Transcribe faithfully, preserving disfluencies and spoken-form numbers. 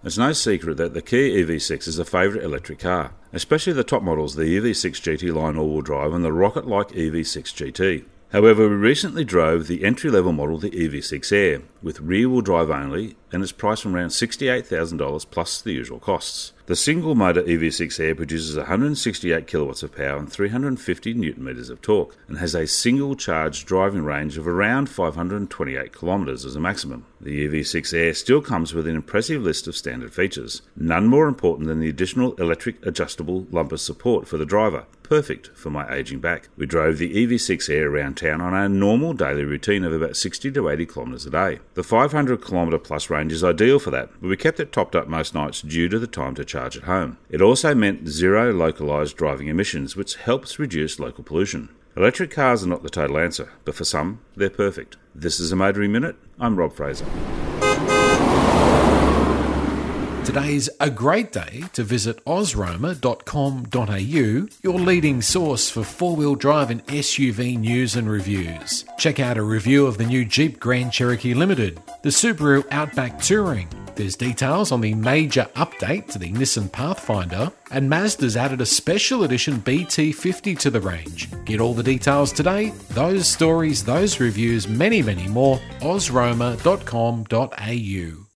It's no secret that the Kia E V six is a favourite electric car, especially the top models, the E V six G T Line all-wheel drive and the rocket-like E V six G T. However, we recently drove the entry-level model, the E V six Air, with rear-wheel drive only, and it's priced from around sixty-eight thousand dollars plus the usual costs. The single-motor E V six Air produces one hundred sixty-eight kilowatts of power and three hundred fifty newton meters of torque, and has a single-charge driving range of around five hundred twenty-eight kilometres as a maximum. The E V six Air still comes with an impressive list of standard features, none more important than the additional electric adjustable lumbar support for the driver. Perfect for my ageing back. We drove the E V six Air around town on our normal daily routine of about sixty to eighty kilometres a day. The five hundred kilometre plus range is ideal for that, but we kept it topped up most nights due to the time to charge at home. It also meant zero localised driving emissions, which helps reduce local pollution. Electric cars are not the total answer, but for some, they're perfect. This is a Motoring Minute. I'm Rob Fraser. Today's a great day to visit osroma dot com dot a u, your leading source for four-wheel drive and S U V news and reviews. Check out a review of the new Jeep Grand Cherokee Limited, the Subaru Outback Touring. There's details on the major update to the Nissan Pathfinder, and Mazda's added a special edition B T fifty to the range. Get all the details today, those stories, those reviews, many, many more, osroma dot com dot a u.